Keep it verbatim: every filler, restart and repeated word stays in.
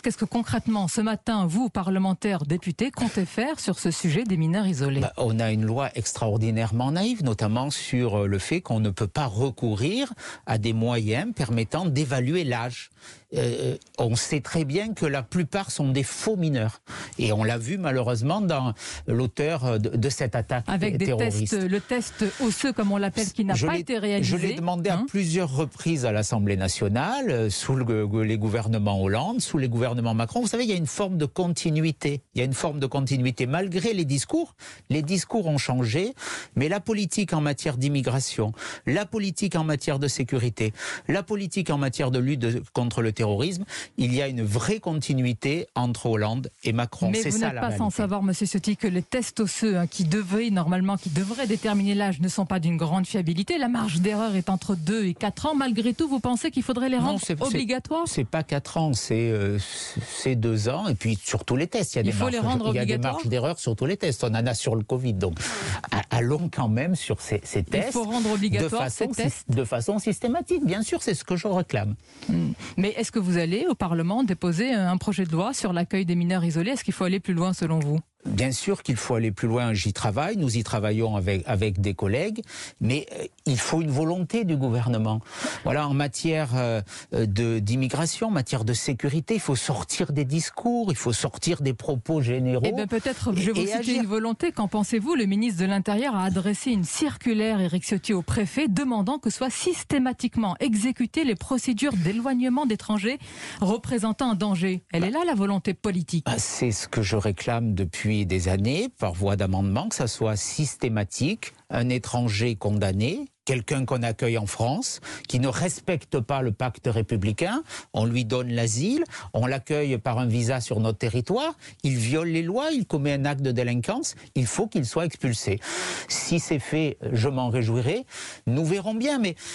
Qu'est-ce que concrètement, ce matin, vous, parlementaires, députés, comptez faire sur ce sujet des mineurs isolés? Bah, on a une loi extraordinairement naïve, notamment sur le fait qu'on ne peut pas recourir à des moyens permettant d'évaluer l'âge. Euh, on sait très bien que la plupart sont des faux mineurs. Et on l'a vu malheureusement dans l'auteur de, de cette attaque Avec des terroriste. tests, le test osseux, comme on l'appelle, qui n'a pas été réalisé. Je l'ai demandé hein à plusieurs reprises à l'Assemblée nationale, sous le, les gouvernements Hollande, sous les gouvernements Macron. Vous savez, il y a une forme de continuité. Il y a une forme de continuité. Malgré les discours, les discours ont changé, mais la politique en matière d'immigration, la politique en matière de sécurité, la politique en matière de lutte de, contre le terrorisme, il y a une vraie continuité entre Hollande et Macron. Mais vous n'êtes pas sans savoir, Monsieur Ciotti, que les tests osseux hein, qui devraient normalement, qui devraient déterminer l'âge, ne sont pas d'une grande fiabilité. La marge d'erreur est entre deux et quatre ans. Malgré tout, vous pensez qu'il faudrait les rendre non, obligatoires? C'est pas quatre ans, c'est euh, deux ans. Et puis sur tous les tests, il y a il des faut marges, les rendre il y a obligatoires. des marges d'erreur sur tous les tests. On en a sur le Covid, donc allons quand même sur ces, ces tests. Il faut rendre obligatoire de façon, ces tests de façon systématique. Bien sûr, c'est ce que je réclame. Mais est-ce que vous allez au Parlement déposer un projet de loi sur l'accueil des mineurs isolés? Est-ce qu'il faut aller plus loin selon vous? Bien sûr qu'il faut aller plus loin, j'y travaille, nous y travaillons avec, avec des collègues, mais euh, il faut une volonté du gouvernement. Voilà, en matière euh, de, d'immigration, en matière de sécurité, il faut sortir des discours, il faut sortir des propos généraux. Eh bien peut-être, je vais vous et citer agir. une volonté. Qu'en pensez-vous? Le ministre de l'Intérieur a adressé une circulaire, Éric Ciotti, au préfet, demandant que soient systématiquement exécutées les procédures d'éloignement d'étrangers représentant un danger. Elle est là, la volonté politique. Ah, c'est ce que je réclame depuis des années, par voie d'amendement, que ça soit systématique, un étranger condamné, quelqu'un qu'on accueille en France, qui ne respecte pas le pacte républicain, on lui donne l'asile, on l'accueille par un visa sur notre territoire, il viole les lois, il commet un acte de délinquance, il faut qu'il soit expulsé. Si c'est fait, je m'en réjouirai, nous verrons bien, mais